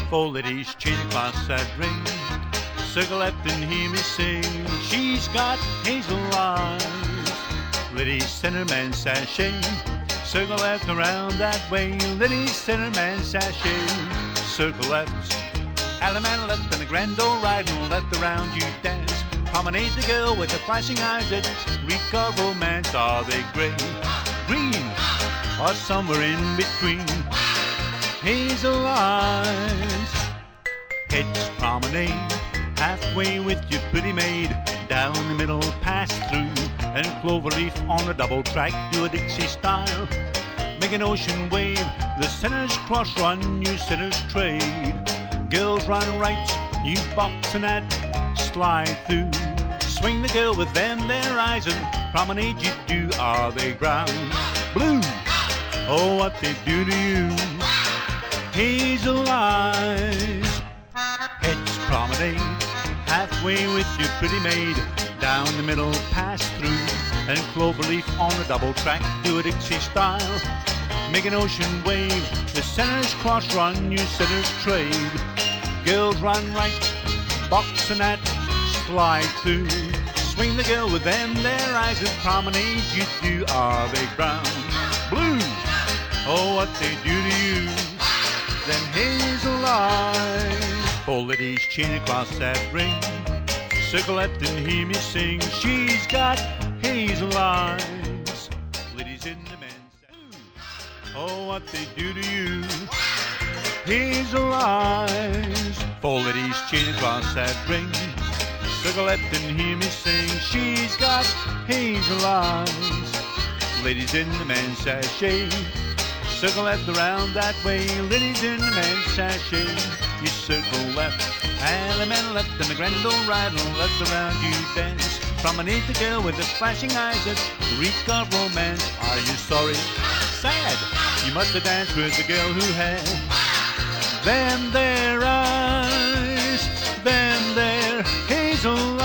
Four ladies chain across that ring. Circle left and hear me sing. She's got hazel eyes. Ladies center man sashay. Circle left around that way. Ladies center man sashay. Circle left. Alaman left and the grand old right and left around you dance. Promenade the girl with the flashing eyes that reek of romance. Are they gray, green, or somewhere in between? Hazel eyes. Heads promenade halfway with your pretty maid. Down the middle, pass through, and cloverleaf on a double track. Do a Dixie style, make an ocean wave. The centers cross run, you centers trade. Girls run right, you box and that slide through. Swing the girl with them their eyes and promenade you do. Are they brown, blue? Oh, what they do to you. Hazel eyes. Heads promenade halfway with your pretty maid. Down the middle, pass through, and cloverleaf on a double track. Do a Dixie style, make an ocean wave. The centers cross run, you centers trade. Girls run right, box and that slide through. Swing the girl with them their eyes and promenade you do. Are they brown, blue? Oh, what they do to you. Them hazel eyes. Four ladies chain across that ring. Circle left and hear me sing. She's got hazel eyes. Ladies in the men's. Oh, what they do to you. Hazel eyes. Four ladies chain across that ring. Circle left and hear me sing. She's got hazel eyes. Ladies in the men's sachet. Circle left around that way. Ladies in the men's sachet. You circle left, and the man left, and the grand old right and left around you dance. Promenade the girl with the flashing eyes that reek of romance. Are you sorry? Sad. You must have danced with the girl who had them their eyes, them their hazel